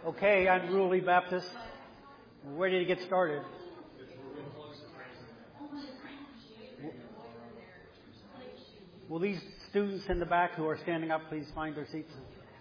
Okay, I'm Rule Lee Baptist. We're ready to get started. Will these students in the back who are standing up please find their seats?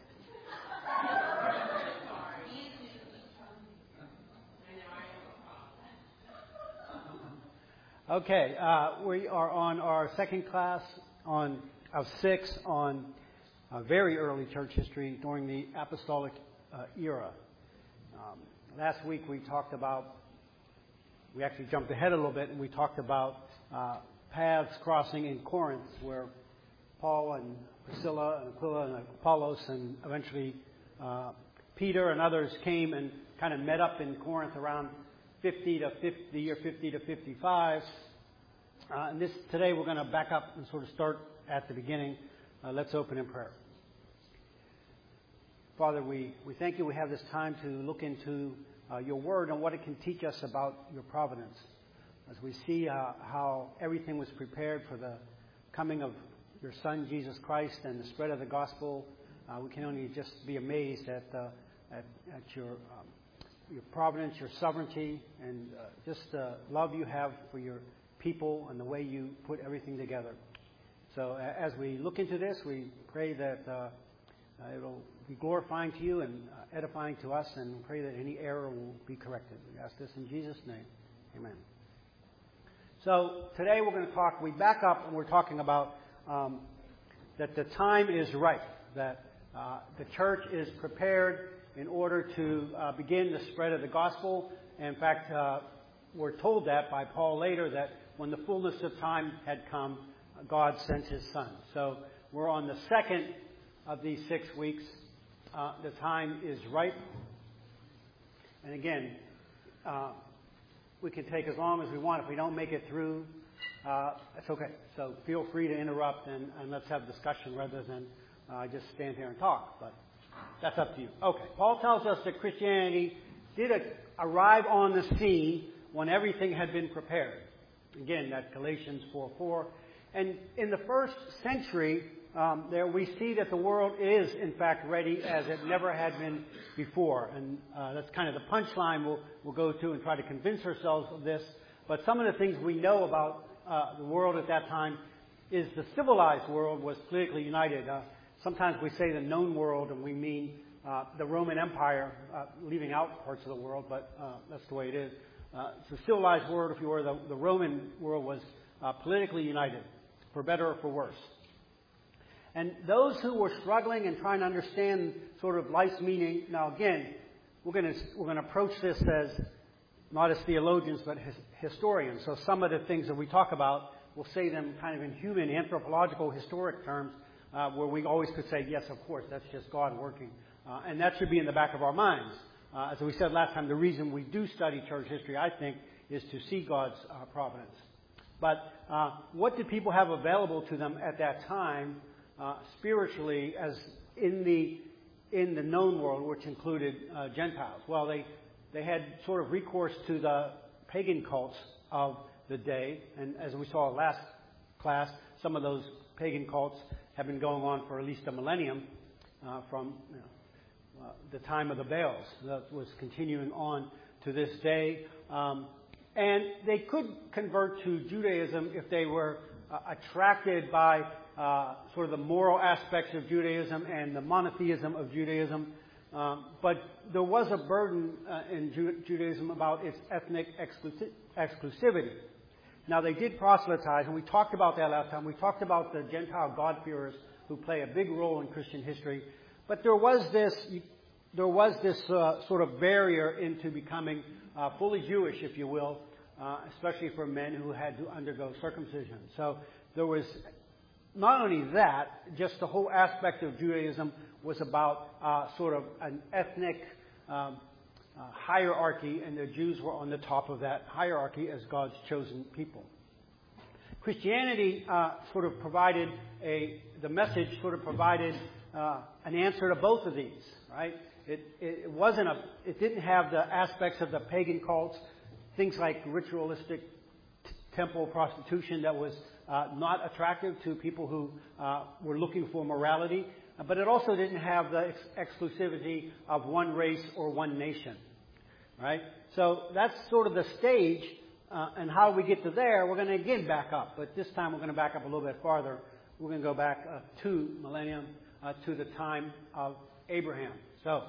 Okay, we are on our second class of 6 on very early church history during the apostolic era. Last week we actually jumped ahead a little bit and we talked about paths crossing in Corinth where Paul and Priscilla and Aquila and Apollos and eventually Peter and others came and kind of met up in Corinth around the year 50 to 55. And today we're going to back up and sort of start at the beginning. Let's open in prayer. Father, we thank you we have this time to look into your word and what it can teach us about your providence. As we see how everything was prepared for the coming of your Son, Jesus Christ, and the spread of the gospel, we can only just be amazed at your providence, your sovereignty, and just the love you have for your people and the way you put everything together. So as we look into this, we pray that it'll be glorifying to you and edifying to us, and pray that any error will be corrected. We ask this in Jesus' name. Amen. So today we're going to we back up and we're talking about that the time is right, that the church is prepared in order to begin the spread of the gospel. In fact, we're told that by Paul later, that when the fullness of time had come, God sent his Son. So we're on the second of these 6 weeks. The time is ripe. And again, we can take as long as we want. If we don't make it through, it's okay. So feel free to interrupt and let's have discussion rather than just stand here and talk. But that's up to you. Okay. Paul tells us that Christianity did arrive on the scene when everything had been prepared. Again, that's Galatians 4:4. And in the first century, there we see that the world is, in fact, ready as it never had been before. And that's kind of the punchline we'll go to and try to convince ourselves of this. But some of the things we know about the world at that time is the civilized world was politically united. Sometimes we say the known world, and we mean the Roman Empire, leaving out parts of the world, but that's the way it is. The civilized world, if you were, the Roman world was politically united, for better or for worse. And those who were struggling and trying to understand sort of life's meaning, now again, we're going to approach this as not as theologians, but historians. So some of the things that we talk about, we'll say them kind of in human, anthropological, historic terms, where we always could say, yes, of course, that's just God working. And that should be in the back of our minds. As we said last time, the reason we do study church history, I think, is to see God's providence. But what did people have available to them at that time spiritually as in the known world, which included Gentiles? Well, they had sort of recourse to the pagan cults of the day. And as we saw last class, some of those pagan cults have been going on for at least a millennium from the time of the Baals. That was continuing on to this day. And they could convert to Judaism if they were attracted by sort of the moral aspects of Judaism and the monotheism of Judaism. But there was a burden in Judaism about its ethnic exclusivity. Now, they did proselytize, and we talked about that last time. We talked about the Gentile God-fearers who play a big role in Christian history. But there was this sort of barrier into becoming fully Jewish, if you will, especially for men who had to undergo circumcision. So there was not only that, just the whole aspect of Judaism was about sort of an ethnic hierarchy, and the Jews were on the top of that hierarchy as God's chosen people. Christianity sort of provided the message sort of provided an answer to both of these, right? It didn't have the aspects of the pagan cults, things like ritualistic temple prostitution that was not attractive to people who were looking for morality. but it also didn't have the exclusivity of one race or one nation. Right? So that's sort of the stage, and how we get to there, we're going to again back up. But this time we're going to back up a little bit farther. We're going to go back 2 millennium to the time of Abraham. So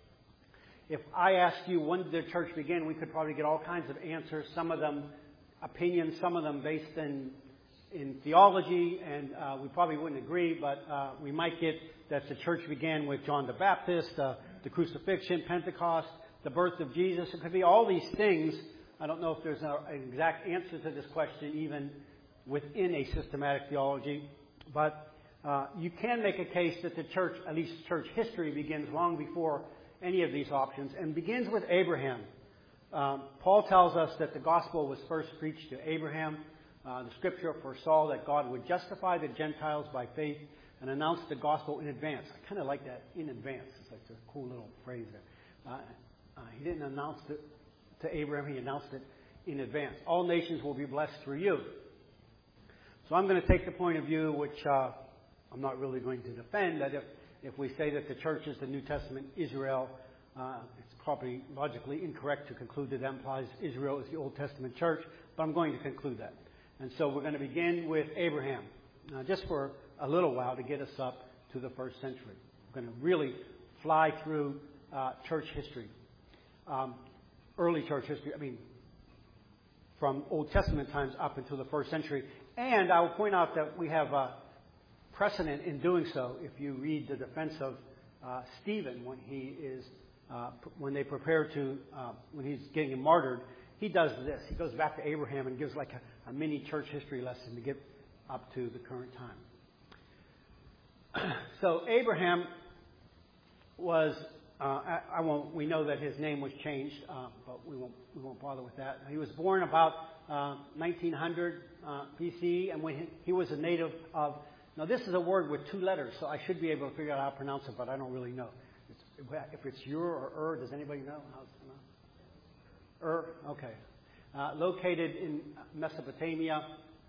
if I asked you when did the church begin, we could probably get all kinds of answers, some of them opinions, some of them based in theology, and we probably wouldn't agree, but we might get that the church began with John the Baptist, the crucifixion, Pentecost, the birth of Jesus. It could be all these things. I don't know if there's an exact answer to this question even within a systematic theology, but you can make a case that the church, at least church history, begins long before any of these options and begins with Abraham. Paul tells us that the gospel was first preached to Abraham. The scripture foresaw that God would justify the Gentiles by faith and announce the gospel in advance. I kind of like that, in advance. It's like a cool little phrase there. He didn't announce it to Abraham. He announced it in advance. All nations will be blessed through you. So I'm going to take the point of view, which I'm not really going to defend, that if we say that the church is the New Testament Israel, it's probably logically incorrect to conclude that implies Israel is the Old Testament church, but I'm going to conclude that. And so we're going to begin with Abraham, just for a little while to get us up to the first century. We're going to really fly through church history, early church history, from Old Testament times up until the first century. And I will point out that we have precedent in doing so. If you read the defense of Stephen when when they prepare to, when he's getting martyred, he does this. He goes back to Abraham and gives like a mini church history lesson to get up to the current time. So Abraham was, we know that his name was changed, but we won't bother with that. He was born about 1900 BC, and when he was a native of, now this is a word with 2 letters, so I should be able to figure out how to pronounce it, but I don't really know. If it's Ur or does anybody know? Okay. Located in Mesopotamia.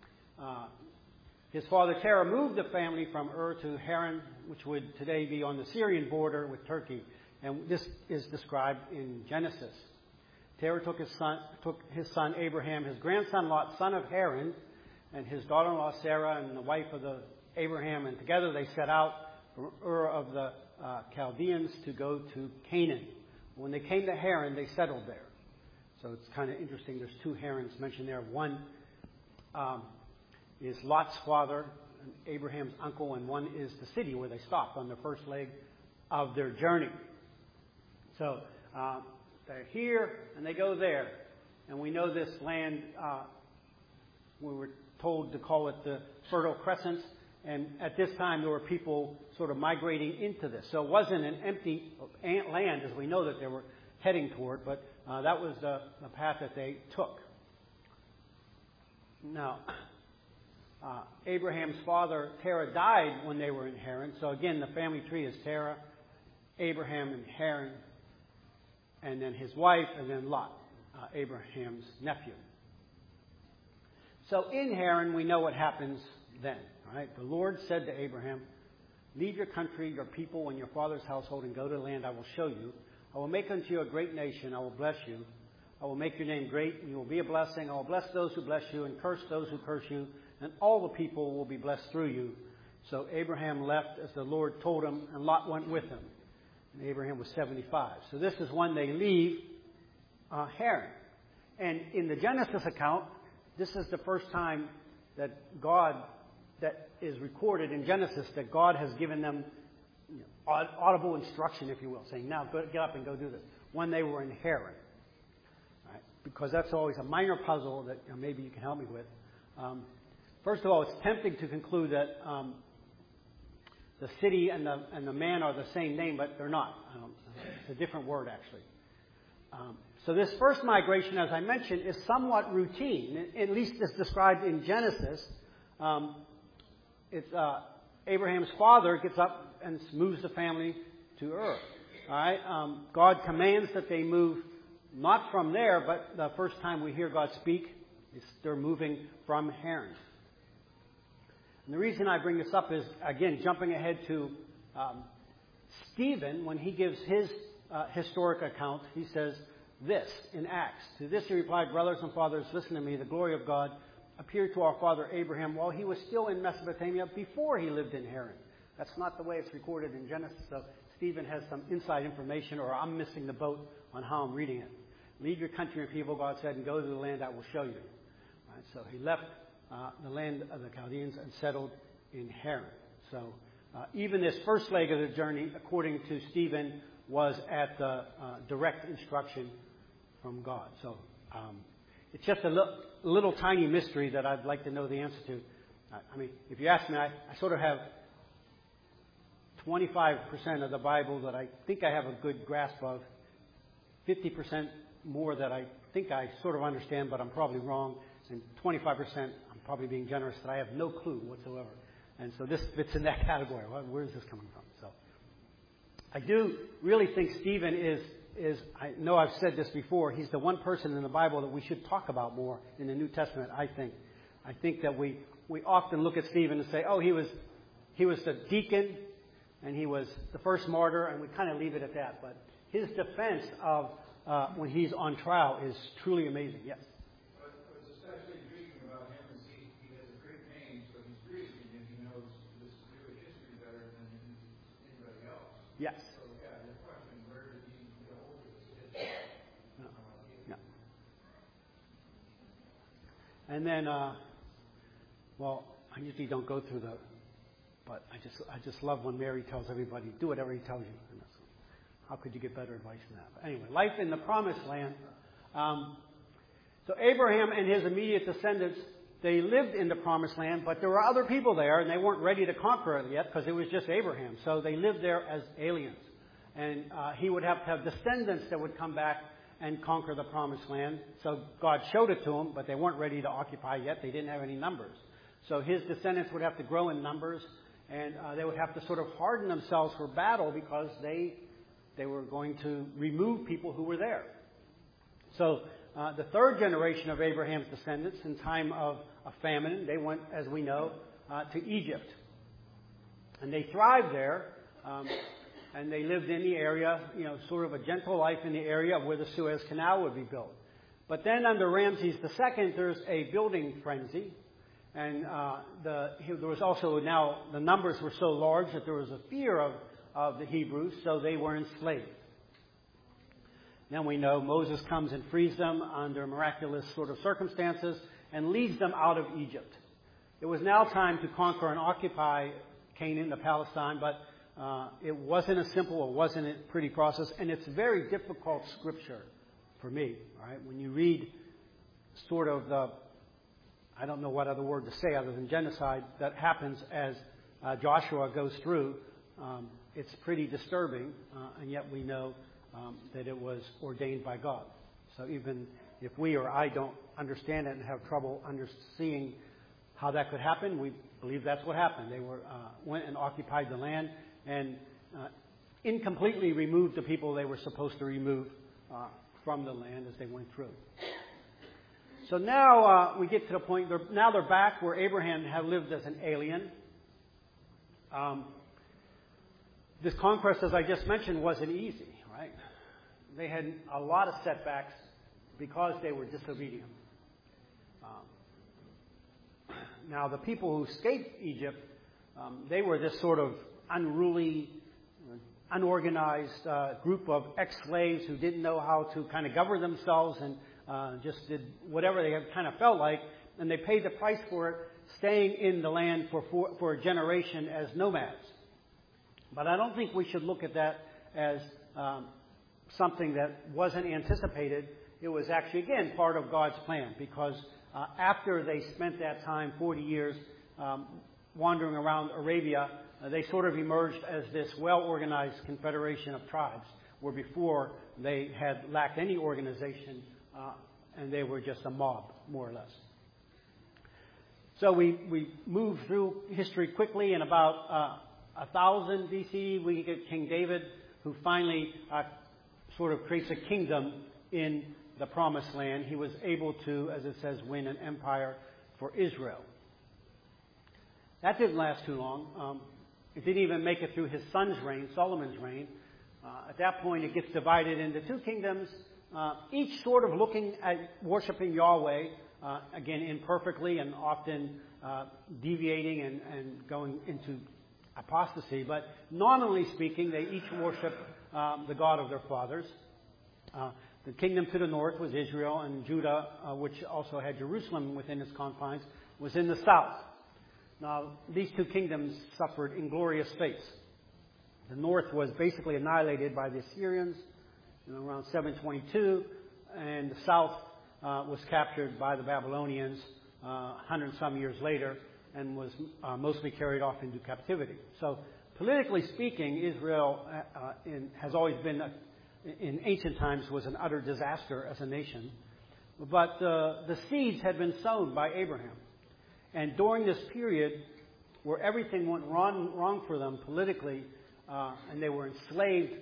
His father Terah moved the family from Ur to Haran, which would today be on the Syrian border with Turkey. And this is described in Genesis. Terah took his son Abraham, his grandson Lot, son of Haran, and his daughter-in-law Sarah, and the wife of Abraham, and together they set out from Ur of the Chaldeans to go to Canaan. When they came to Haran, they settled there. So it's kind of interesting. There's 2 Harans mentioned there. One is Lot's father, Abraham's uncle, and one is the city where they stopped on the first leg of their journey. So they're here and they go there. And we know this land, we were told to call it the Fertile Crescent. And at this time, there were people sort of migrating into this. So it wasn't an empty land, as we know that they were heading toward, but that was the path that they took. Now, Abraham's father, Terah, died when they were in Haran. So again, the family tree is Terah, Abraham, and Haran, and then his wife, and then Lot, Abraham's nephew. So in Haran, we know what happens then. Right? The Lord said to Abraham, "Leave your country, your people, and your father's household, and go to the land I will show you. I will make unto you a great nation. I will bless you. I will make your name great, and you will be a blessing. I will bless those who bless you, and curse those who curse you, and all the people will be blessed through you." So Abraham left as the Lord told him, and Lot went with him. And Abraham was 75. So this is when they leave Haran. And in the Genesis account, this is the first time that is recorded in Genesis that God has given them audible instruction, if you will, saying, "Now get up and go do this," when they were in Haran. Right? Because that's always a minor puzzle that maybe you can help me with. First of all, it's tempting to conclude that the city and the man are the same name, but they're not. It's a different word, actually. So this first migration, as I mentioned, is somewhat routine, at least as described in Genesis. It's Abraham's father gets up and moves the family to Ur. All right. God commands that they move not from there, but the first time we hear God speak, they're moving from Haran. And the reason I bring this up is, again, jumping ahead to Stephen, when he gives his historic account, he says this in Acts. To this he replied, brothers and fathers, listen to me. The glory of God appeared to our father Abraham while he was still in Mesopotamia before he lived in Haran. That's not the way it's recorded in Genesis. So Stephen has some inside information, or I'm missing the boat on how I'm reading it. Leave your country and people, God said, and go to the land I will show you. Right, so he left the land of the Chaldeans and settled in Haran. So even this first leg of the journey, according to Stephen, was at the direct instruction from God. So it's just a little tiny mystery that I'd like to know the answer to. I mean, if you ask me, I sort of have 25% of the Bible that I think I have a good grasp of, 50% more that I think I sort of understand, but I'm probably wrong, and 25%, I'm probably being generous, that I have no clue whatsoever. And so this fits in that category. Where is this coming from? So I do really think Stephen is, I know I've said this before, he's the one person in the Bible that we should talk about more in the New Testament, I think. I think that we often look at Stephen and say, oh, he was the deacon, and he was the first martyr, and we kind of leave it at that. But his defense of when he's on trial is truly amazing. Yes? What's especially intriguing about him is he has a Greek name, so he's Greek, and he knows this Jewish history better than anybody else. Yes. So, yeah, the question, where did he get hold of this history? No. And then, well, I usually don't go through but I just love when Mary tells everybody, do whatever he tells you. And how could you get better advice than that? But anyway, life in the promised land. So Abraham and his immediate descendants, they lived in the promised land, but there were other people there, and they weren't ready to conquer it yet because it was just Abraham. So they lived there as aliens. And he would have to have descendants that would come back and conquer the promised land. So God showed it to them, but they weren't ready to occupy yet. They didn't have any numbers. So his descendants would have to grow in numbers, and they would have to sort of harden themselves for battle because they were going to remove people who were there. So the third generation of Abraham's descendants, in time of a famine, they went, as we know, to Egypt. And they thrived there, and they lived in the area, sort of a gentle life in the area where the Suez Canal would be built. But then under Ramses II, there's a building frenzy. And there was also now, the numbers were so large that there was a fear of the Hebrews, so they were enslaved. Then we know Moses comes and frees them under miraculous sort of circumstances and leads them out of Egypt. It was now time to conquer and occupy Canaan, Palestine, but it wasn't a simple, it wasn't a pretty process, and it's very difficult scripture for me. Right? When you read sort of I don't know what other word to say other than genocide that happens as Joshua goes through. It's pretty disturbing, and yet we know that it was ordained by God. So even if we or I don't understand it and have trouble seeing how that could happen, we believe that's what happened. They went and occupied the land and incompletely removed the people they were supposed to remove from the land as they went through. So now we get to the point, now they're back where Abraham had lived as an alien. This conquest, as I just mentioned, wasn't easy, right? They had a lot of setbacks because they were disobedient. Now, the people who escaped Egypt, they were this sort of unruly, unorganized group of ex-slaves who didn't know how to kind of govern themselves and just did whatever they kind of felt like, and they paid the price for it, staying in the land for a generation as nomads. But I don't think we should look at that as something that wasn't anticipated. It was actually, again, part of God's plan, because after they spent that time, 40 years, wandering around Arabia, they sort of emerged as this well-organized confederation of tribes, where before they had lacked any organization, and they were just a mob, more or less. So we move through history quickly. In about 1000 BC, we get King David, who finally sort of creates a kingdom in the Promised Land. He was able to, as it says, win an empire for Israel. That didn't last too long. It didn't even make it through his son's reign, Solomon's reign. At that point, it gets divided into two kingdoms, each sort of looking at worshiping Yahweh, again, imperfectly and often deviating and going into apostasy. But nominally speaking, they each worship the God of their fathers. The kingdom to the north was Israel, and Judah, which also had Jerusalem within its confines, was in the south. Now, these two kingdoms suffered inglorious fates. The north was basically annihilated by the Assyrians around 722, and the south was captured by the Babylonians 100 and some years later and was mostly carried off into captivity. So, politically speaking, Israel has always been, in ancient times, was an utter disaster as a nation. But the seeds had been sown by Abraham. And during this period where everything went wrong for them politically, and they were enslaved,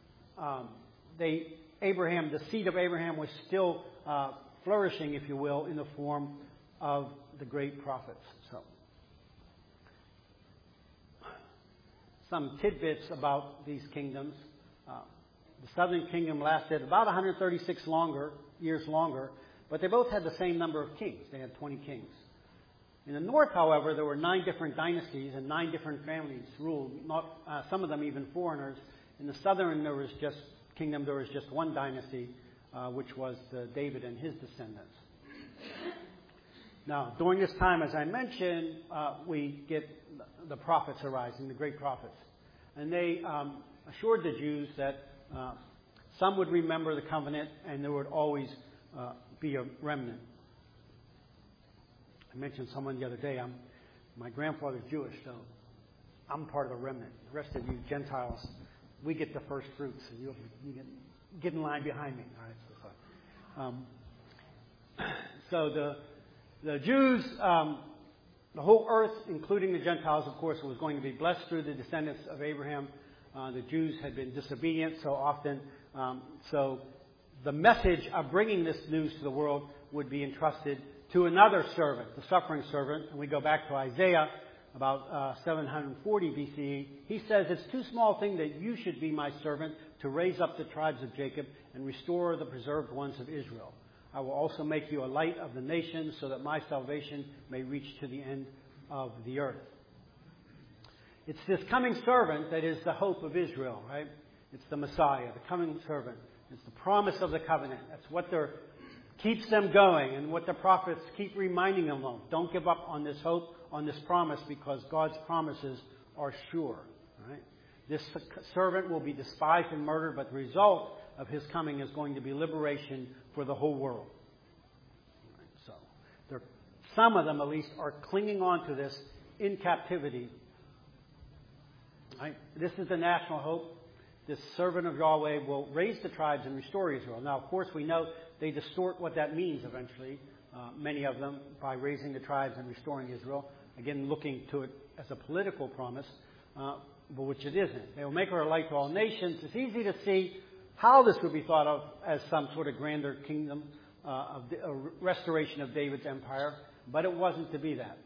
the seed of Abraham was still flourishing, if you will, in the form of the great prophets. So, some tidbits about these kingdoms. The southern kingdom lasted about 136 years longer, but they both had the same number of kings. They had 20 kings. In the north, however, there were 9 different dynasties and 9 different families ruled, some of them even foreigners. In the southern kingdom, there was just one dynasty, which was David and his descendants. Now, during this time, as I mentioned, we get the prophets arising, the great prophets. And they assured the Jews that some would remember the covenant and there would always be a remnant. I mentioned someone the other day, my grandfather's Jewish, so I'm part of the remnant. The rest of you Gentiles, we get the first fruits, and you get in line behind me. All right, so the Jews, the whole earth, including the Gentiles, of course, was going to be blessed through the descendants of Abraham. The Jews had been disobedient so often, so the message of bringing this news to the world would be entrusted to another servant, the suffering servant. And we go back to Isaiah, about 740 BCE. He says, "It's too small thing that you should be my servant to raise up the tribes of Jacob and restore the preserved ones of Israel. I will also make you a light of the nations so that my salvation may reach to the end of the earth." It's this coming servant that is the hope of Israel, right? It's the Messiah, the coming servant. It's the promise of the covenant. That's what keeps them going, and what the prophets keep reminding them of. Don't give up on this hope, on this promise, because God's promises are sure. Right? This servant will be despised and murdered, but the result of his coming is going to be liberation for the whole world. Right? So, some of them at least are clinging on to this in captivity. Right? This is the national hope. This servant of Yahweh will raise the tribes and restore Israel. Now, of course, we know they distort what that means eventually, many of them, by raising the tribes and restoring Israel. Again, looking to it as a political promise, but which it isn't. They will make her a light to all nations. It's easy to see how this would be thought of as some sort of grander kingdom, a restoration of David's empire, but it wasn't to be that.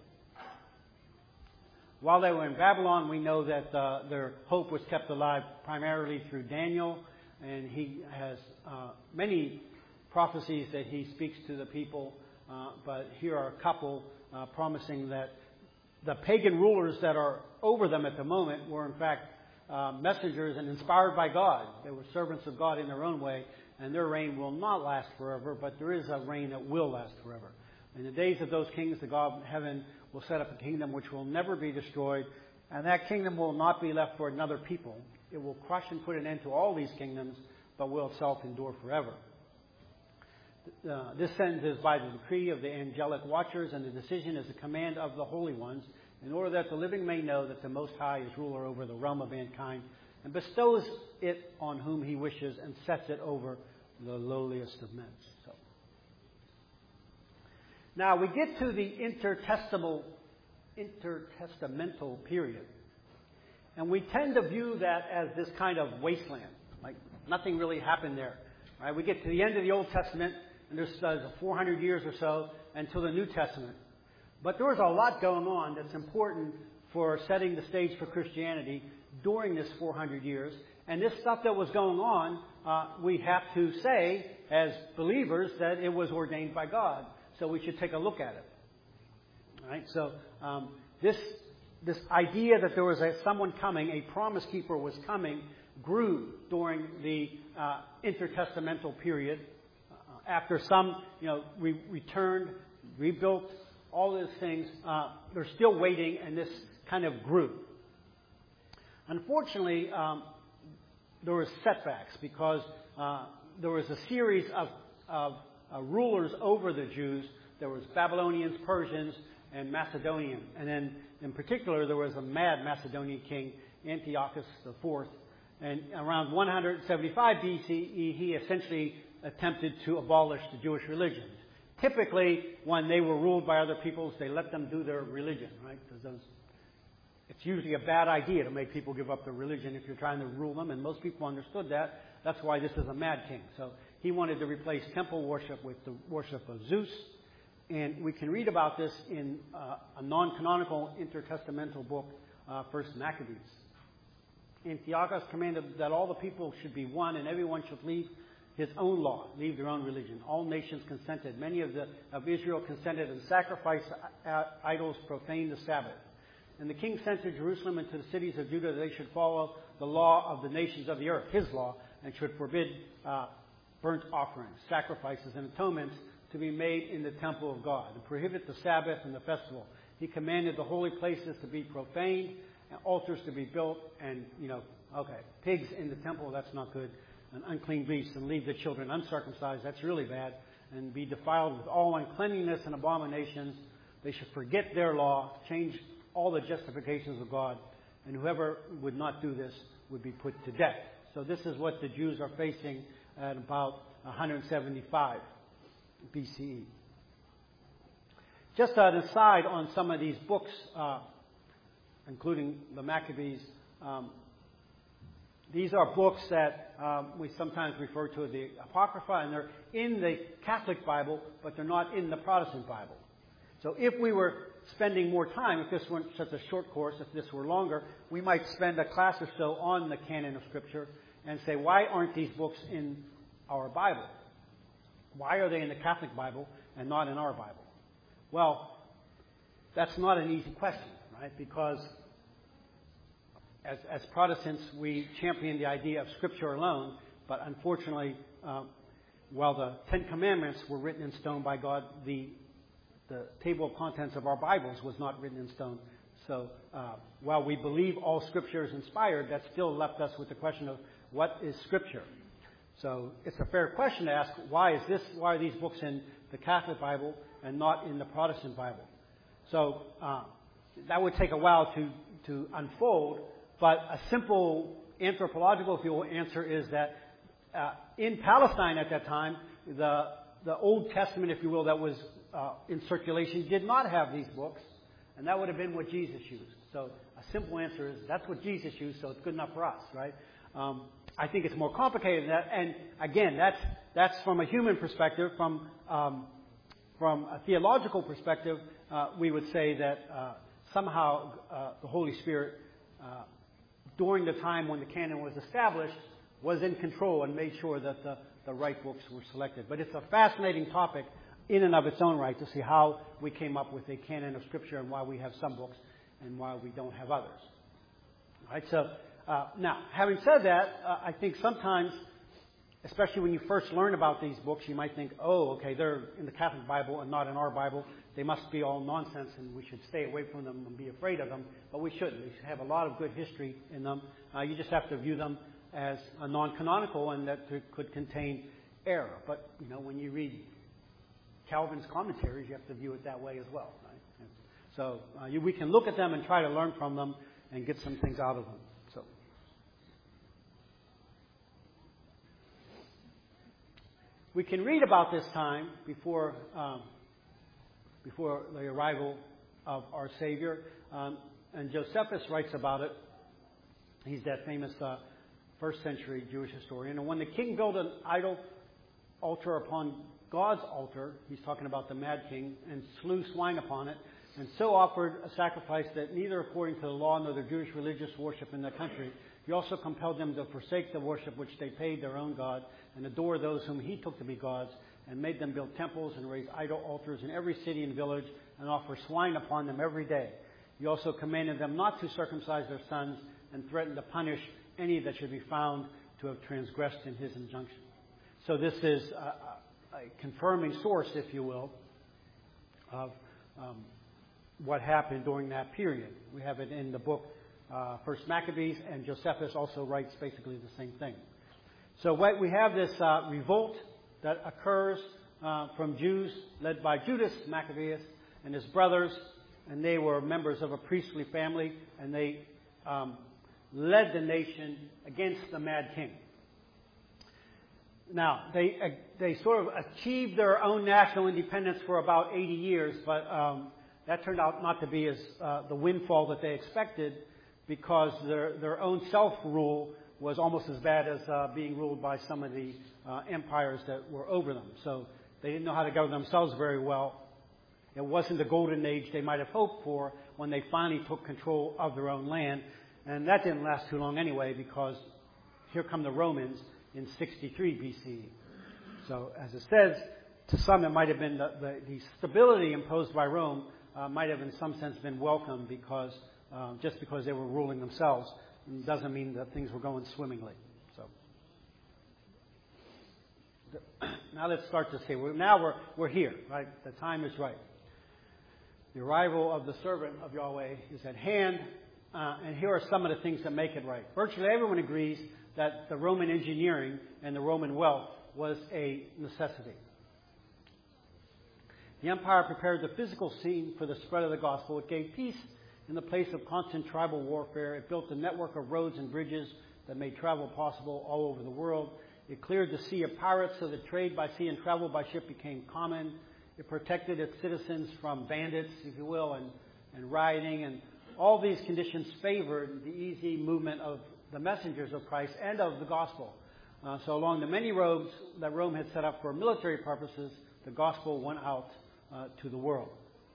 While they were in Babylon, we know that their hope was kept alive primarily through Daniel, and he has many prophecies that he speaks to the people, but here are a couple promising that the pagan rulers that are over them at the moment were in fact messengers and inspired by God. They were servants of God in their own way, and their reign will not last forever, but there is a reign that will last forever. In the days of those kings, the God of heaven will set up a kingdom which will never be destroyed, and that kingdom will not be left for another people. It will crush and put an end to all these kingdoms, but will itself endure forever. This sentence is by the decree of the angelic watchers, and the decision is the command of the holy ones, in order that the living may know that the Most High is ruler over the realm of mankind, and bestows it on whom he wishes, and sets it over the lowliest of men. So, now we get to the intertestamental period, and we tend to view that as this kind of wasteland, like nothing really happened there. Right? We get to the end of the Old Testament, and there's 400 years or so until the New Testament. But there was a lot going on that's important for setting the stage for Christianity during this 400 years. And this stuff that was going on, we have to say, as believers, that it was ordained by God. So we should take a look at it. All right? So this idea that there was someone coming, a promise keeper was coming, grew during the intertestamental period. After some, returned, rebuilt, all those things, they're still waiting, and this kind of grew. Unfortunately, there were setbacks because there was a series of rulers over the Jews. There was Babylonians, Persians, and Macedonian. And then, in particular, there was a mad Macedonian king, Antiochus IV. And around 175 BCE, he essentially attempted to abolish the Jewish religion. Typically, when they were ruled by other peoples, they let them do their religion, right? Because it's usually a bad idea to make people give up their religion if you're trying to rule them, and most people understood that. That's why this is a mad king. So he wanted to replace temple worship with the worship of Zeus. And we can read about this in a non-canonical intertestamental book, First Maccabees. Antiochus commanded that all the people should be one, and everyone should leave his own law, leave their own religion. All nations consented. Many of Israel consented and sacrificed idols, profaned the Sabbath. And the king sent to Jerusalem and to the cities of Judah that they should follow the law of the nations of the earth, his law, and should forbid burnt offerings, sacrifices, and atonements to be made in the temple of God, and prohibit the Sabbath and the festival. He commanded the holy places to be profaned, and altars to be built, and, pigs in the temple, that's not good, and unclean beasts, and leave the children uncircumcised, that's really bad, and be defiled with all uncleanliness and abominations. They should forget their law, change all the justifications of God, and whoever would not do this would be put to death. So this is what the Jews are facing at about 175 BCE. Just an aside on some of these books, including the Maccabees. These are books that we sometimes refer to as the Apocrypha, and they're in the Catholic Bible, but they're not in the Protestant Bible. So if we were spending more time, if this weren't such a short course, if this were longer, we might spend a class or so on the canon of Scripture and say, why aren't these books in our Bible? Why are they in the Catholic Bible and not in our Bible? Well, that's not an easy question, right? Because as Protestants, we champion the idea of Scripture alone, but unfortunately, while the Ten Commandments were written in stone by God, the table of contents of our Bibles was not written in stone. So while we believe all Scripture is inspired, that still left us with the question of what is Scripture? So it's a fair question to ask, why are these books in the Catholic Bible and not in the Protestant Bible? So that would take a while to unfold, but a simple anthropological, if you will, answer is that in Palestine at that time, the Old Testament, if you will, that was in circulation did not have these books, and that would have been what Jesus used. So a simple answer is that's what Jesus used, so it's good enough for us, right? I think it's more complicated than that, and again, that's from a human perspective. From a theological perspective, we would say that somehow the Holy Spirit, during the time when the canon was established, was in control and made sure that the right books were selected. But it's a fascinating topic in and of its own right to see how we came up with a canon of Scripture and why we have some books and why we don't have others. All right, so now, having said that, I think sometimes, especially when you first learn about these books, you might think, oh, okay, they're in the Catholic Bible and not in our Bible. They must be all nonsense and we should stay away from them and be afraid of them. But we shouldn't. They should have a lot of good history in them. You just have to view them as a non-canonical and that could contain error. But, when you read Calvin's commentaries, you have to view it that way as well. Right? So we can look at them and try to learn from them and get some things out of them. So we can read about this time before the arrival of our Savior, and Josephus writes about it. He's that famous first century Jewish historian. And when the king built an idol altar upon God's altar, he's talking about the mad king, and slew swine upon it, and so offered a sacrifice that neither according to the law nor the Jewish religious worship in the country. He also compelled them to forsake the worship which they paid their own God and adore those whom he took to be gods, and made them build temples and raise idol altars in every city and village and offer swine upon them every day. He also commanded them not to circumcise their sons and threatened to punish any that should be found to have transgressed in his injunction. So this is a confirming source, if you will, of what happened during that period. We have it in the book First Maccabees, and Josephus also writes basically the same thing. So we have this revolt that occurs from Jews led by Judas Maccabeus and his brothers, and they were members of a priestly family, and they led the nation against the mad king. Now, they sort of achieved their own national independence for about 80 years, but that turned out not to be as the windfall that they expected, because their own self-rule was almost as bad as being ruled by some of the empires that were over them. So they didn't know how to govern themselves very well. It wasn't the golden age they might have hoped for when they finally took control of their own land. And that didn't last too long anyway, because here come the Romans in 63 BCE. So as it says, to some it might have been the stability imposed by Rome might have in some sense been welcome, because just because they were ruling themselves doesn't mean that things were going swimmingly. So now let's start to see. Now we're here, right? The time is right. The arrival of the servant of Yahweh is at hand, and here are some of the things that make it right. Virtually everyone agrees that the Roman engineering and the Roman wealth was a necessity. The empire prepared the physical scene for the spread of the gospel. It gave peace in the place of constant tribal warfare. It built a network of roads and bridges that made travel possible all over the world. It cleared the sea of pirates so that trade by sea and travel by ship became common. It protected its citizens from bandits, if you will, and rioting. And all these conditions favored the easy movement of the messengers of Christ and of the gospel. So along the many roads that Rome had set up for military purposes, the gospel went out to the world.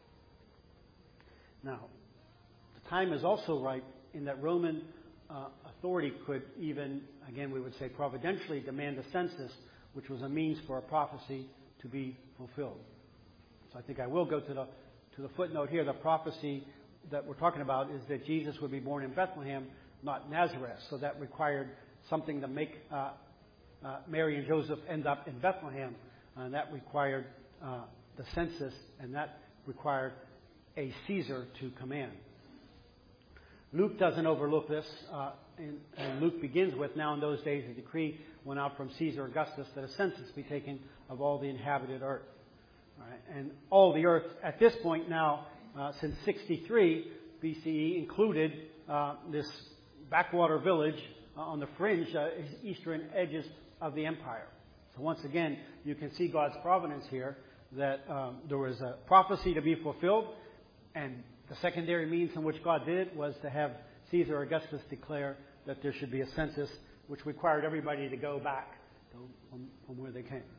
Now, the time is also right in that Roman authority could even, again we would say providentially, demand a census, which was a means for a prophecy to be fulfilled. So I think I will go to the footnote here. The prophecy that we're talking about is that Jesus would be born in Bethlehem, not Nazareth. So that required something to make Mary and Joseph end up in Bethlehem. And that required the census, and that required a Caesar to command. Luke doesn't overlook this, and Luke begins with, now in those days a decree went out from Caesar Augustus that a census be taken of all the inhabited earth. All right. And all the earth at this point now, since 63 BCE, included this backwater village on the fringe, eastern edges of the empire. So once again, you can see God's providence here, that there was a prophecy to be fulfilled, and the secondary means in which God did it was to have Caesar Augustus declare that there should be a census, which required everybody to go back from where they came.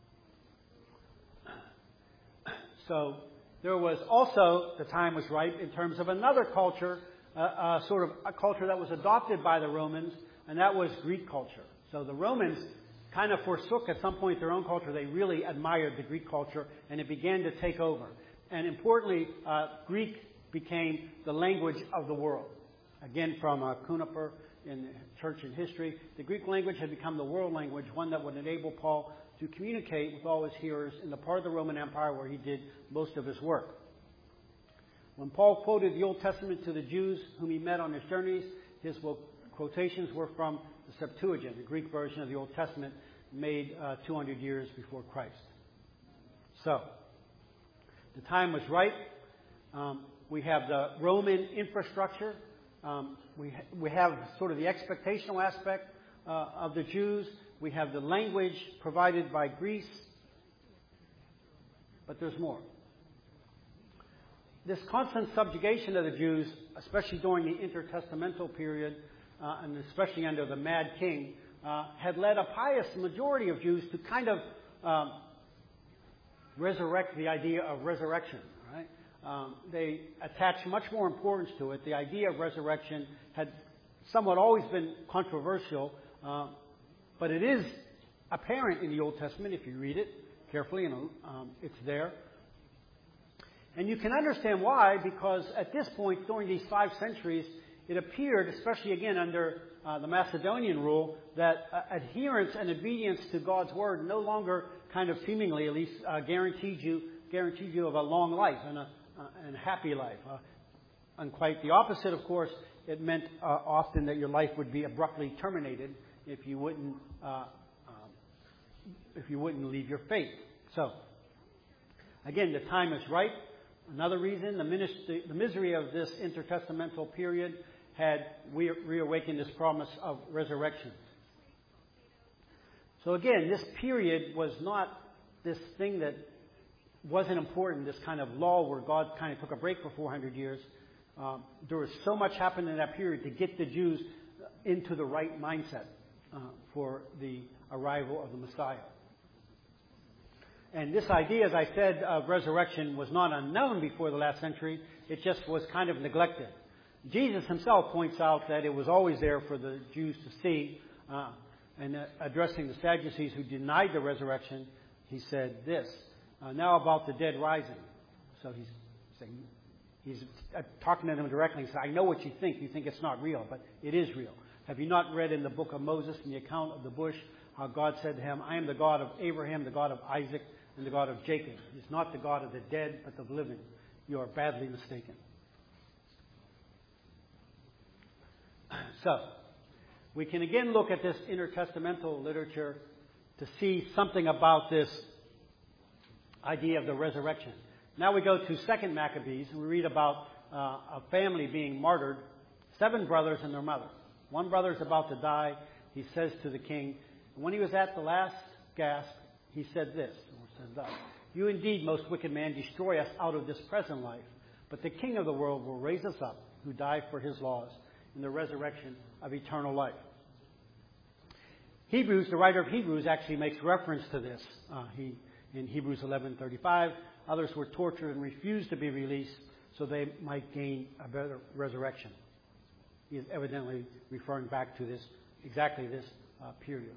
So there was also, the time was right in terms of another culture, sort of a culture that was adopted by the Romans, and that was Greek culture. So the Romans kind of forsook at some point their own culture. They really admired the Greek culture, and it began to take over. And importantly, Greek became the language of the world. Again, from Cunipar in church and history, the Greek language had become the world language, one that would enable Paul to communicate with all his hearers in the part of the Roman Empire where he did most of his work. When Paul quoted the Old Testament to the Jews whom he met on his journeys, his quotations were from the Septuagint, the Greek version of the Old Testament made 200 years before Christ. So, the time was right. We have the Roman infrastructure. We have sort of the expectational aspect of the Jews. We have the language provided by Greece. But there's more. This constant subjugation of the Jews, especially during the intertestamental period, and especially under the mad king, had led a pious majority of Jews to kind of resurrect the idea of resurrection. Right? they attached much more importance to it. The idea of resurrection had somewhat always been controversial, but it is apparent in the Old Testament if you read it carefully, and it's there. And you can understand why, because at this point, during these 5 centuries, it appeared, especially again under the Macedonian rule, that adherence and obedience to God's word no longer kind of seemingly, at least, guaranteed you of a long life and a happy life. And quite the opposite, of course. It meant often that your life would be abruptly terminated if you wouldn't leave your faith. So, again, the time is right. Another reason, the misery of this intertestamental period had reawakened this promise of resurrection. So again, this period was not this thing that wasn't important, this kind of lull where God kind of took a break for 400 years. There was so much happened in that period to get the Jews into the right mindset for the arrival of the Messiah. And this idea, as I said, of resurrection was not unknown before the last century. It just was kind of neglected. Jesus himself points out that it was always there for the Jews to see. And addressing the Sadducees who denied the resurrection, he said this, now about the dead rising. So he's talking to them directly. He said, I know what you think. You think it's not real, but it is real. Have you not read in the book of Moses, in the account of the bush, how God said to him, I am the God of Abraham, the God of Isaac, and the God of Jacob. He's not the God of the dead, but of the living. You are badly mistaken. So, we can again look at this intertestamental literature to see something about this idea of the resurrection. Now we go to 2 Maccabees, and we read about a family being martyred, 7 brothers and their mother. One brother is about to die. He says to the king, when he was at the last gasp, he said this, or says thus, you indeed, most wicked man, destroy us out of this present life, but the King of the world will raise us up, who died for his laws, in the resurrection of eternal life. Hebrews, the writer of Hebrews, actually makes reference to this. In Hebrews 11:35, others were tortured and refused to be released so they might gain a better resurrection. He is evidently referring back to this, exactly this period.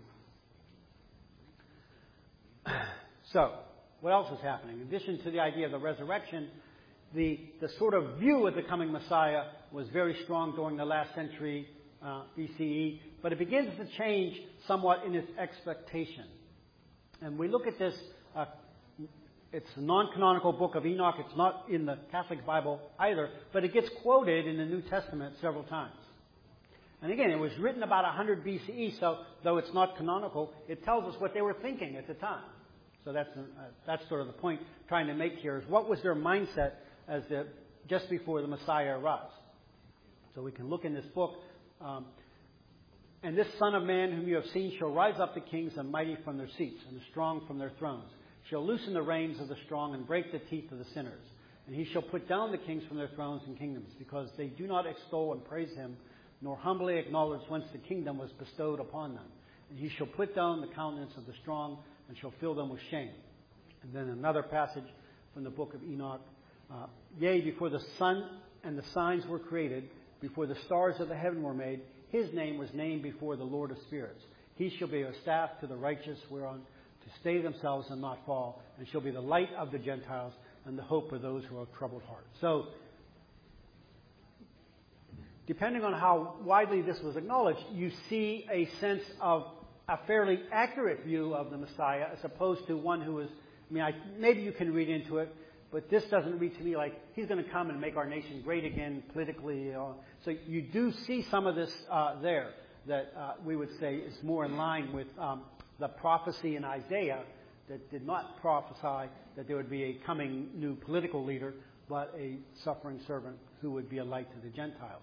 So, what else is happening? In addition to the idea of the resurrection, the sort of view of the coming Messiah was very strong during the last century BCE, but it begins to change somewhat in its expectation. And we look at this, it's a non-canonical book of Enoch. It's not in the Catholic Bible either, but it gets quoted in the New Testament several times. And again, it was written about 100 BCE, so though it's not canonical, it tells us what they were thinking at the time. So that's sort of the point I'm trying to make here, is what was their mindset just before the Messiah arrives. So we can look in this book, and this Son of Man whom you have seen shall rise up the kings and mighty from their seats, and the strong from their thrones. Shall loosen the reins of the strong and break the teeth of the sinners. And he shall put down the kings from their thrones and kingdoms, because they do not extol and praise him, nor humbly acknowledge whence the kingdom was bestowed upon them. And he shall put down the countenance of the strong, and shall fill them with shame. And then another passage from the book of Enoch. Yea, before the sun and the signs were created, before the stars of the heaven were made, his name was named before the Lord of spirits. He shall be a staff to the righteous, whereon to stay themselves and not fall, and shall be the light of the Gentiles and the hope of those who are troubled heart. So, depending on how widely this was acknowledged, you see a sense of a fairly accurate view of the Messiah, as opposed to one who is, maybe you can read into it, but this doesn't read to me like he's going to come and make our nation great again politically. So you do see some of this there that we would say is more in line with the prophecy in Isaiah that did not prophesy that there would be a coming new political leader, but a suffering servant who would be a light to the Gentiles.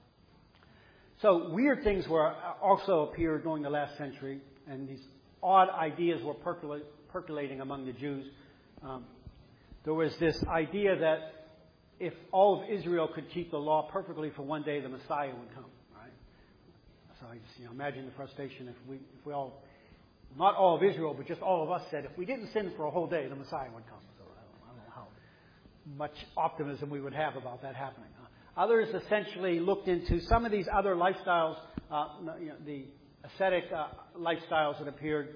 So weird things were also appeared during the last century, and these odd ideas were percolating among the Jews. There was this idea that if all of Israel could keep the law perfectly for one day, the Messiah would come. Right? So I just imagine the frustration if we all, not all of Israel, but just all of us said, if we didn't sin for a whole day, the Messiah would come. So I don't know how. much optimism we would have about that happening. Others essentially looked into some of these other lifestyles, the ascetic lifestyles that appeared,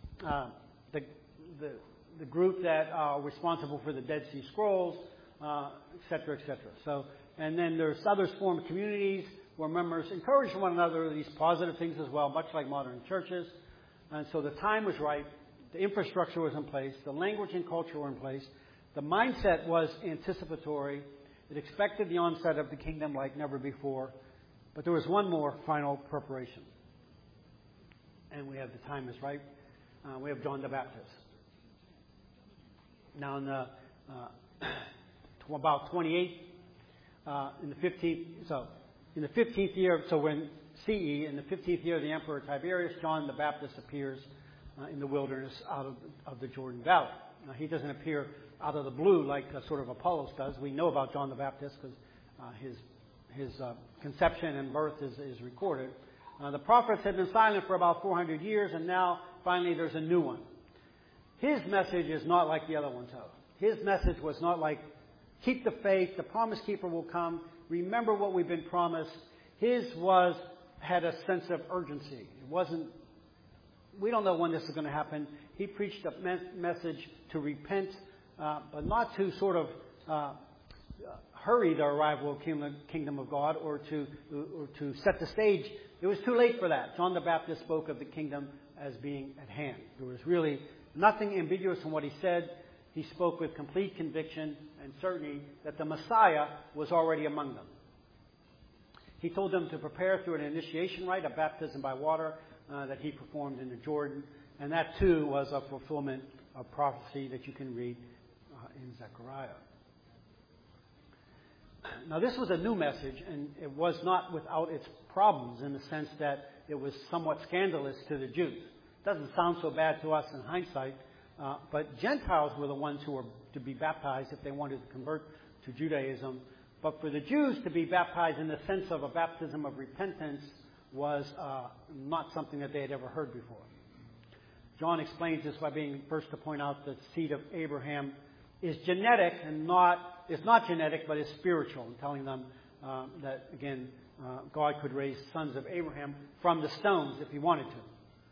the group that are responsible for the Dead Sea Scrolls, et cetera, et cetera. So, and then there's others formed communities where members encouraged one another, these positive things as well, much like modern churches. And so the time was right, the infrastructure was in place, the language and culture were in place, the mindset was anticipatory, it expected the onset of the kingdom like never before, but there was one more final preparation. And we have the time is right. We have John the Baptist. Now in the about 28 in the 15th year, so when CE, in the 15th year of the Emperor Tiberius, John the Baptist appears in the wilderness out of the Jordan Valley. Now, he doesn't appear out of the blue like sort of Apollos does. We know about John the Baptist because his conception and birth is recorded. The prophets had been silent for about 400 years, and now finally there's a new one. His message is not like the other ones, though. His message was not like, keep the faith, the promise keeper will come, remember what we've been promised. His had a sense of urgency. It wasn't, we don't know when this is going to happen. He preached a message to repent, but not to sort of hurry the arrival of kingdom of God or to set the stage. It was too late for that. John the Baptist spoke of the kingdom as being at hand. There was really nothing ambiguous in what he said. He spoke with complete conviction and certainty that the Messiah was already among them. He told them to prepare through an initiation rite, a baptism by water that he performed in the Jordan. And that too was a fulfillment of prophecy that you can read in Zechariah. Now this was a new message, and it was not without its problems in the sense that it was somewhat scandalous to the Jews. It doesn't sound so bad to us in hindsight, but Gentiles were the ones who were to be baptized if they wanted to convert to Judaism. But for the Jews to be baptized in the sense of a baptism of repentance was not something that they had ever heard before. John explains this by being first to point out that the seed of Abraham is genetic and it's not genetic, but is spiritual, and telling them that, again, God could raise sons of Abraham from the stones if he wanted to.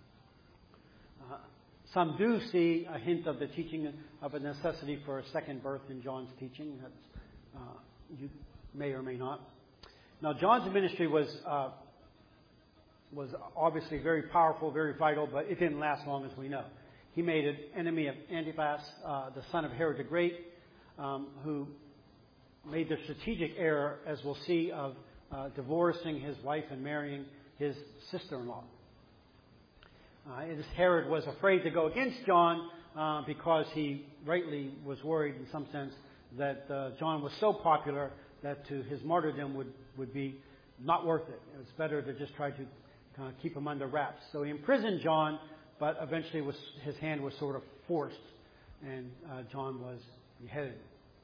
Some do see a hint of the teaching of a necessity for a second birth in John's teaching. That's, you may or may not. Now, John's ministry was obviously very powerful, very vital, but it didn't last long, as we know. He made an enemy of Antipas, the son of Herod the Great, who made the strategic error, as we'll see, of divorcing his wife and marrying his sister-in-law. Herod was afraid to go against John because he rightly was worried in some sense that John was so popular that to his martyrdom would be not worth it. It was better to just try to keep him under wraps. So he imprisoned John, but eventually his hand was sort of forced, and John was beheaded.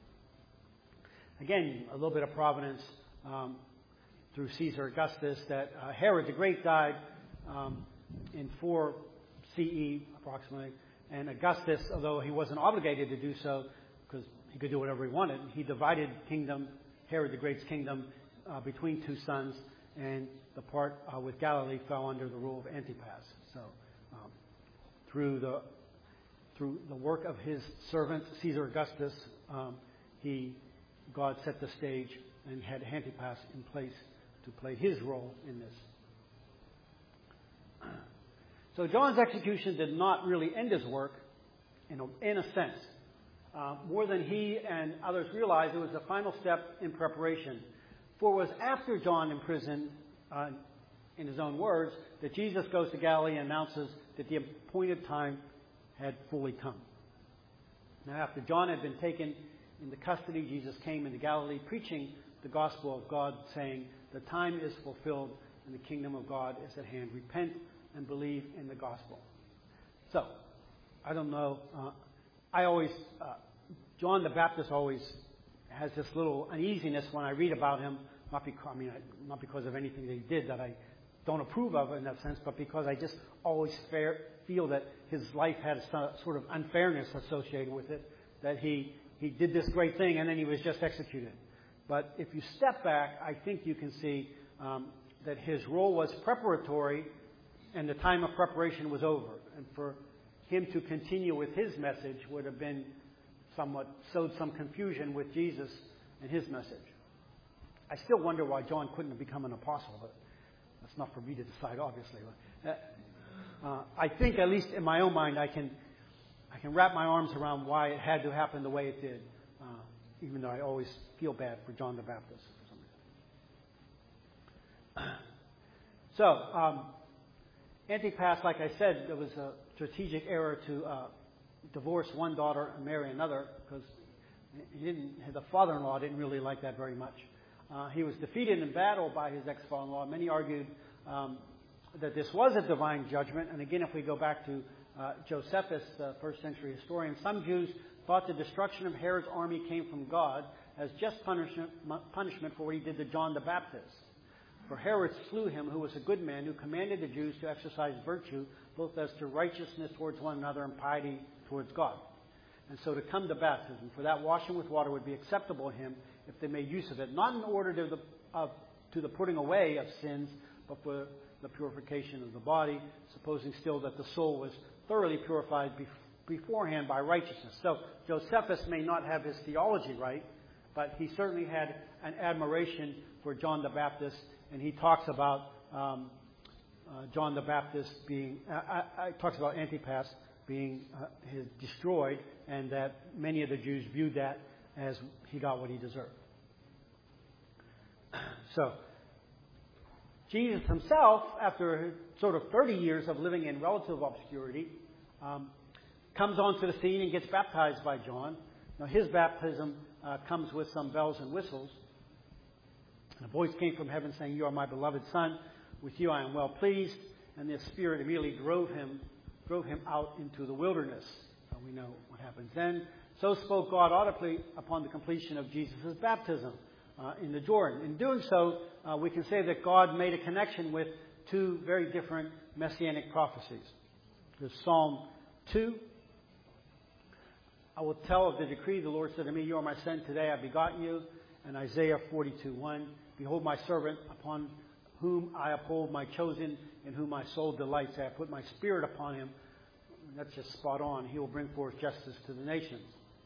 Again, a little bit of providence through Caesar Augustus that Herod the Great died in 4 CE approximately, and Augustus, although he wasn't obligated to do so because he could do whatever he wanted, he divided Herod the Great's kingdom between 2 sons, and the part with Galilee fell under the rule of Antipas. So through the work of his servant Caesar Augustus, God set the stage and had Antipas in place to play his role in this. So John's execution did not really end his work, in a sense. More than he and others realized, it was the final step in preparation. For it was after John imprisoned, in his own words, that Jesus goes to Galilee and announces that the appointed time had fully come. Now, after John had been taken into custody, Jesus came into Galilee preaching the gospel of God, saying, "The time is fulfilled and the kingdom of God is at hand. Repent and believe in the gospel." So, I don't know. John the Baptist always has this little uneasiness when I read about him. Not because of anything that he did that I don't approve of in that sense, but because I just always feel that his life had a sort of unfairness associated with it. That he he did this great thing and then he was just executed. But if you step back, I think you can see that his role was preparatory and the time of preparation was over. And for him to continue with his message would have been sowed some confusion with Jesus and his message. I still wonder why John couldn't have become an apostle, but that's not for me to decide, obviously. I think, at least in my own mind, I can wrap my arms around why it had to happen the way it did, even though I always feel bad for John the Baptist for some reason. So, Antipas, like I said, there was a strategic error to divorce one daughter and marry another, because the father-in-law didn't really like that very much. He was defeated in battle by his ex-father-in-law. Many argued that this was a divine judgment. And again, if we go back to Josephus, the first century historian, some Jews thought the destruction of Herod's army came from God as just punishment for what he did to John the Baptist. For Herod slew him, who was a good man, who commanded the Jews to exercise virtue, both as to righteousness towards one another and piety towards God. And so to come to baptism, for that washing with water would be acceptable to him if they made use of it, not in order to the putting away of sins, but for the purification of the body, supposing still that the soul was thoroughly purified beforehand by righteousness. So Josephus may not have his theology right, but he certainly had an admiration for John the Baptist, and he talks about John the Baptist being, talks about Antipas being destroyed, and that many of the Jews viewed that as he got what he deserved. So, Jesus himself, after sort of 30 years of living in relative obscurity, comes onto the scene and gets baptized by John. Now, his baptism comes with some bells and whistles. And a voice came from heaven saying, "You are my beloved Son. With you I am well pleased." And the Spirit immediately drove him out into the wilderness. We know what happens then. So spoke God audibly upon the completion of Jesus' baptism in the Jordan. In doing so, we can say that God made a connection with two very different messianic prophecies. There's Psalm 2. I will tell of the decree. The Lord said to me, "You are my son. Today I begotten you." And Isaiah 42:1. "Behold my servant, upon whom I uphold my chosen, in whom my soul delights. I have put my spirit upon him." And that's just spot on. He will bring forth justice to the nations.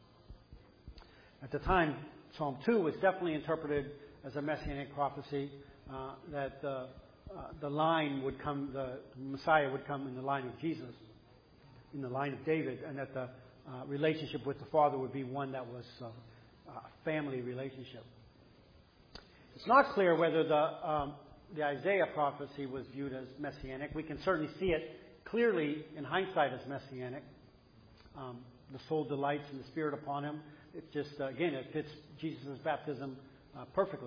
At the time, Psalm 2 was definitely interpreted as a messianic prophecy that the line would come, the Messiah would come in the line of Jesus, in the line of David, and that the relationship with the Father would be one that was a family relationship. It's not clear whether the Isaiah prophecy was viewed as messianic. We can certainly see it clearly in hindsight as messianic. The soul delights in the Spirit upon him. It just, again, it fits Jesus' baptism perfectly.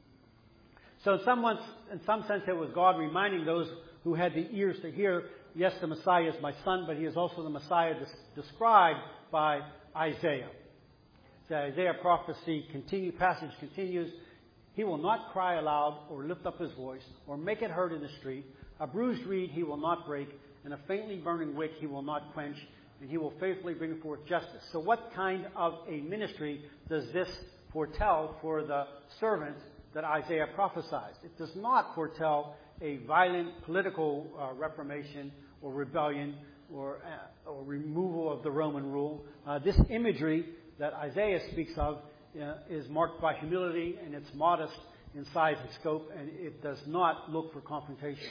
So in some sense, it was God reminding those who had the ears to hear, yes, the Messiah is my son, but he is also the Messiah described by Isaiah. The Isaiah prophecy passage continues, "He will not cry aloud or lift up his voice or make it heard in the street. A bruised reed he will not break, and a faintly burning wick he will not quench, and he will faithfully bring forth justice." So what kind of a ministry does this foretell for the servant that Isaiah prophesied? It does not foretell a violent political reformation or rebellion or removal of the Roman rule. This imagery that Isaiah speaks of is marked by humility, and it's modest in size and scope, and it does not look for confrontation.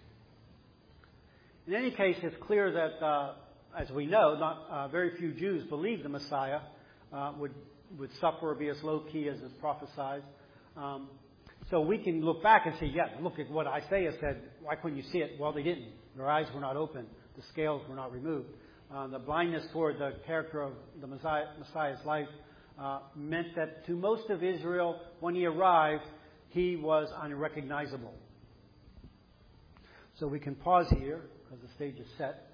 In any case, it's clear that, as we know, not very few Jews believed the Messiah would suffer or be as low-key as is prophesied. So we can look back and say, yeah, look at what Isaiah said. Why couldn't you see it? Well, they didn't. Their eyes were not open. The scales were not removed. The blindness toward the character of the Messiah's life meant that to most of Israel, when he arrived, he was unrecognizable. So we can pause here, because the stage is set.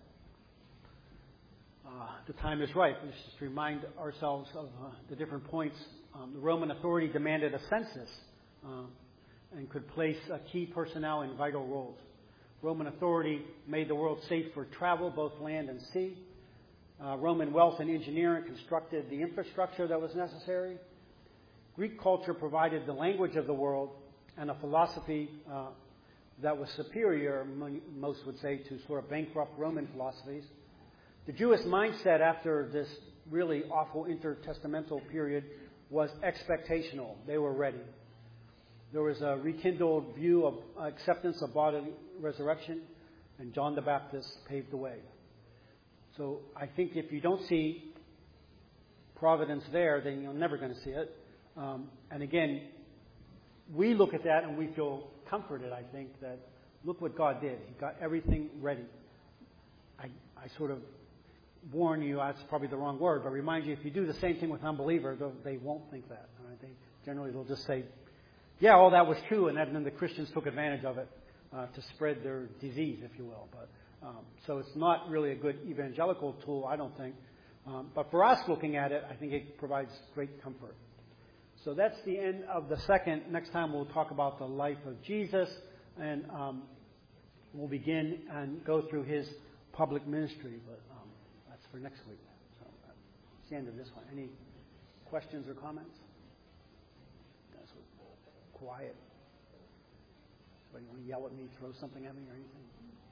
The time is right. Let's just remind ourselves of the different points. The Roman authority demanded a census and could place key personnel in vital roles. Roman authority made the world safe for travel, both land and sea. Roman wealth and engineering constructed the infrastructure that was necessary. Greek culture provided the language of the world and a philosophy that was superior, most would say, to sort of bankrupt Roman philosophies. The Jewish mindset after this really awful intertestamental period was expectational. They were ready. There was a rekindled view of acceptance of bodily resurrection, and John the Baptist paved the way. So I think if you don't see providence there, then you're never going to see it. And again, we look at that and we feel comforted, I think, that look what God did. He got everything ready. I sort of warn you, that's probably the wrong word, but remind you, if you do the same thing with unbelievers, they won't think that. Right? They'll just say, yeah, all that was true, and then the Christians took advantage of it to spread their disease, if you will. But so it's not really a good evangelical tool, I don't think. But for us looking at it, I think it provides great comfort. So that's the end of the second. Next time we'll talk about the life of Jesus, and we'll begin and go through his public ministry. But that's for next week. So that's the end of this one. Any questions or comments? That's quiet. Somebody want to yell at me, throw something at me or anything?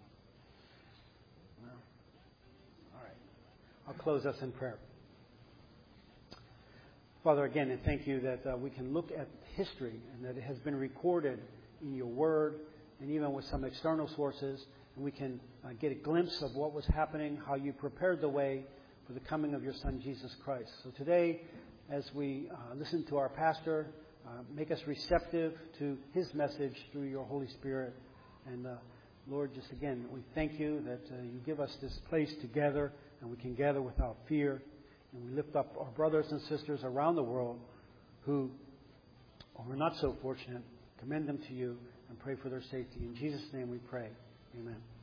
No. All right. I'll close us in prayer. Father, again, and thank you that we can look at history and that it has been recorded in your word and even with some external sources, and we can get a glimpse of what was happening, how you prepared the way for the coming of your Son, Jesus Christ. So today, as we listen to our pastor, make us receptive to his message through your Holy Spirit. And Lord, just again, we thank you that you give us this place together and we can gather without fear. And we lift up our brothers and sisters around the world who are not so fortunate. Commend them to you and pray for their safety. In Jesus' name we pray. Amen.